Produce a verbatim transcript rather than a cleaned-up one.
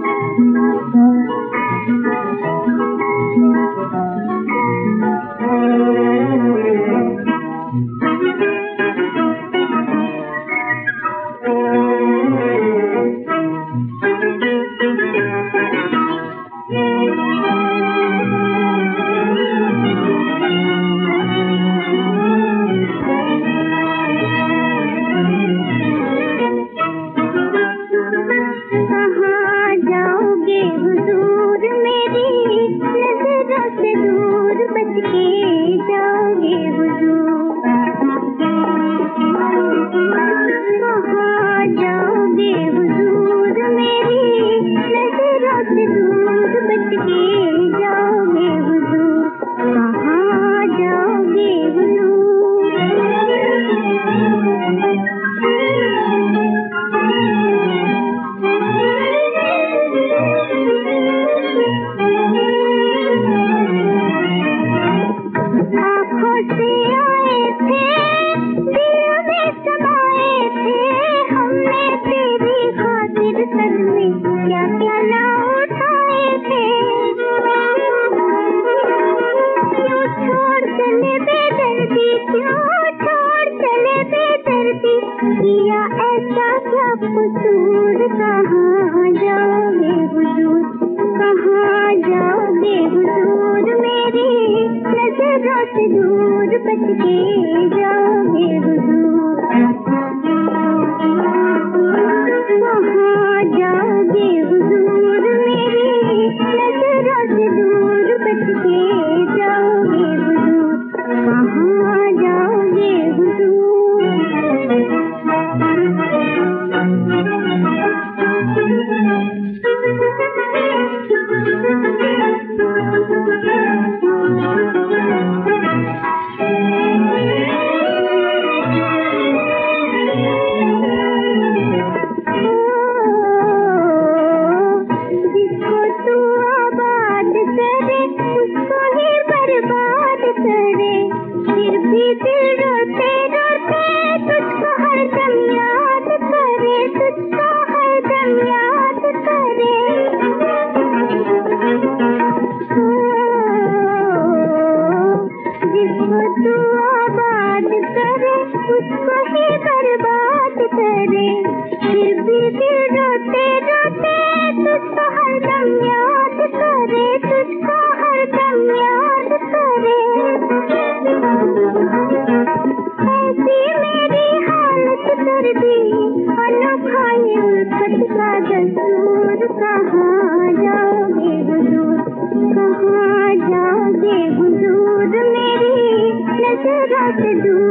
किया ऐसा क्या कसूर, कहाँ जाओगे हुजूर, कहाँ जाओगे हुजूर, मेरी नजरों से दूर बच के जाओगे हुजूर, कहाँ जाओगे हुजूर, मेरी नजरों से दूर बच के जाओगे हुजूर, कहाँ जाओगे हुजूर। कहाँ जाओगे हुजूर, कहाँ जाओगे हुजूर, मेरी नजरों से दूर